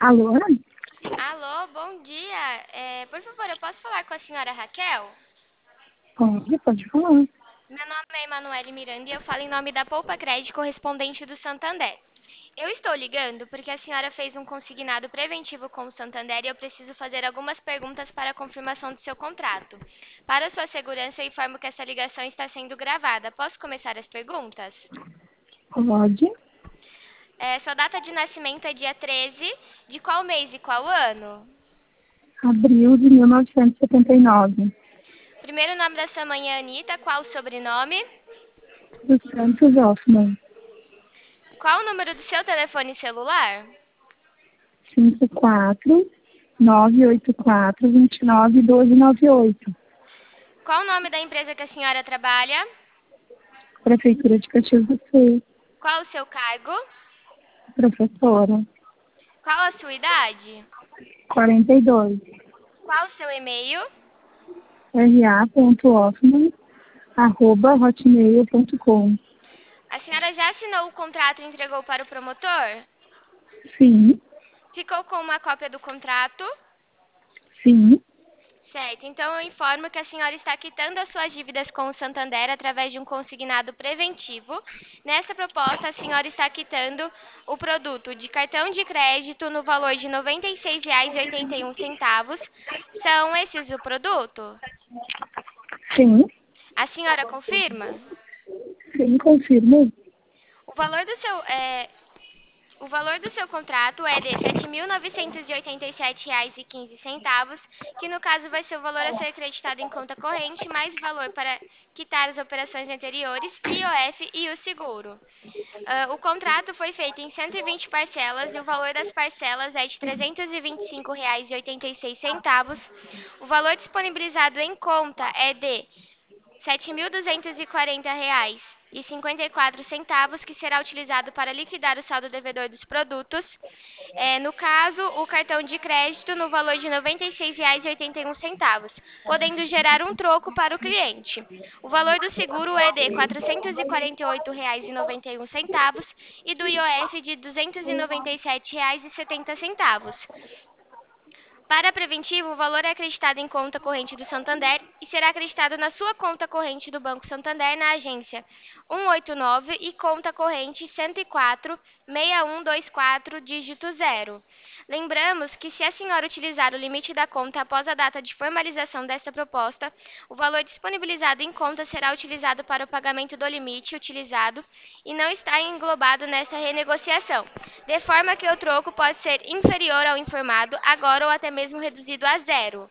Alô? Alô, bom dia. Por favor, eu posso falar com a senhora Raquel? Pode falar. Meu nome é Emanuele Miranda e eu falo em nome da Poupa Crédito correspondente do Santander. Eu estou ligando porque a senhora fez um consignado preventivo com o Santander e eu preciso fazer algumas perguntas para a confirmação do seu contrato. Para sua segurança, eu informo que essa ligação está sendo gravada. Posso começar as perguntas? Pode. Sua data de nascimento é dia 13 de qual mês e qual ano? Abril de 1979. Primeiro nome da sua mãe é Anitta, qual o sobrenome? Dos Santos Hoffman. Qual o número do seu telefone celular? 54-984-29-1298. Qual o nome da empresa que a senhora trabalha? Prefeitura de Caxias do Sul. Qual o seu cargo? Professora. Qual a sua idade? 42. Qual o seu e-mail? ra.hoffman@hotmail.com. A senhora já assinou o contrato e entregou para o promotor? Sim. Ficou com uma cópia do contrato? Sim. Certo, então eu informo que a senhora está quitando as suas dívidas com o Santander através de um consignado preventivo. Nessa proposta, a senhora está quitando o produto de cartão de crédito no valor de R$ 96,81. São esses o produto? Sim. A senhora confirma? Sim, confirmo. O valor do seu, é, o valor do seu contrato é de R$ 7.987,15, que no caso vai ser o valor a ser acreditado em conta corrente, mais valor para quitar as operações anteriores, IOF e o seguro. O contrato foi feito em 120 parcelas e o valor das parcelas é de R$ 325,86. O valor disponibilizado em conta é de R$ 7.240,54, que será utilizado para liquidar o saldo devedor dos produtos. No caso, o cartão de crédito no valor de R$ 96,81, podendo gerar um troco para o cliente. O valor do seguro é de R$ 448,91 e do IOF de R$ 297,70. Para preventivo, o valor é acreditado em conta corrente do Santander e será acreditado na sua conta corrente do Banco Santander na agência 189 e conta corrente 104-6124, dígito 0. Lembramos que se a senhora utilizar o limite da conta após a data de formalização desta proposta, o valor disponibilizado em conta será utilizado para o pagamento do limite utilizado e não está englobado nesta renegociação, de forma que o troco pode ser inferior ao informado agora ou até mesmo reduzido a zero.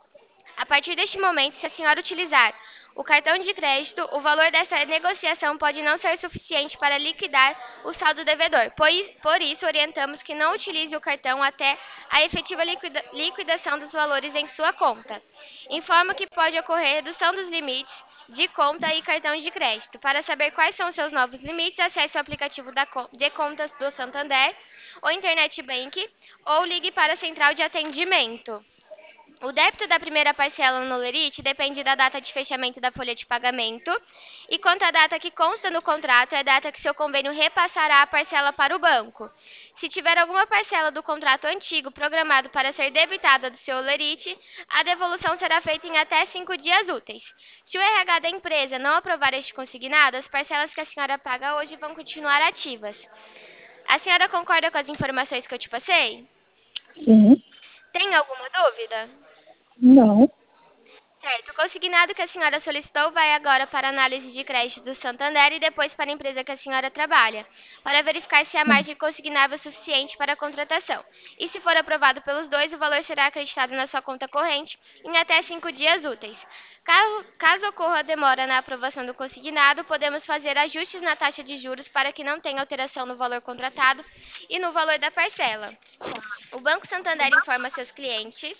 A partir deste momento, se a senhora utilizar o cartão de crédito, o valor dessa negociação pode não ser suficiente para liquidar o saldo devedor. Por isso, orientamos que não utilize o cartão até a efetiva liquidação dos valores em sua conta. Informo que pode ocorrer redução dos limites de conta e cartão de crédito. Para saber quais são os seus novos limites, acesse o aplicativo de contas do Santander, ou Internet Bank, ou ligue para a central de atendimento. O débito da primeira parcela no Lerite depende da data de fechamento da folha de pagamento, e quanto à data que consta no contrato, é a data que seu convênio repassará a parcela para o banco. Se tiver alguma parcela do contrato antigo programado para ser debitada do seu Lerite, a devolução será feita em até 5 dias úteis. Se o RH da empresa não aprovar este consignado, as parcelas que a senhora paga hoje vão continuar ativas. A senhora concorda com as informações que eu te passei? Sim. Tem alguma dúvida? Não. Certo, o consignado que a senhora solicitou vai agora para a análise de crédito do Santander e depois para a empresa que a senhora trabalha, para verificar se a margem consignável é suficiente para a contratação. E se for aprovado pelos dois, o valor será acreditado na sua conta corrente em até 5 dias úteis. Caso ocorra demora na aprovação do consignado, podemos fazer ajustes na taxa de juros para que não tenha alteração no valor contratado e no valor da parcela. O Banco Santander informa seus clientes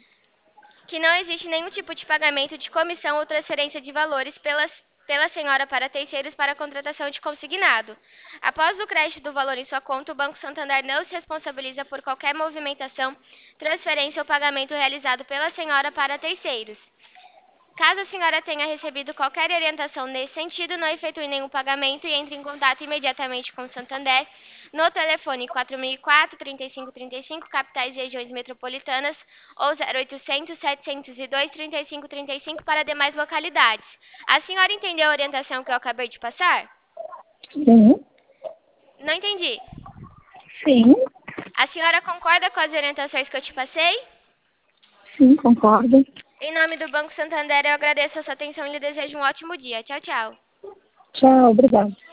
que não existe nenhum tipo de pagamento de comissão ou transferência de valores pela senhora para terceiros para a contratação de consignado. Após o crédito do valor em sua conta, o Banco Santander não se responsabiliza por qualquer movimentação, transferência ou pagamento realizado pela senhora para terceiros. Caso a senhora tenha recebido qualquer orientação nesse sentido, não efetue nenhum pagamento e entre em contato imediatamente com o Santander no telefone 4004-3535, capitais e regiões metropolitanas, ou 0800-702-3535 para demais localidades. A senhora entendeu a orientação que eu acabei de passar? Sim. Não entendi. Sim. A senhora concorda com as orientações que eu te passei? Sim, concordo. Em nome do Banco Santander, eu agradeço a sua atenção e lhe desejo um ótimo dia. Tchau, tchau. Tchau, obrigada.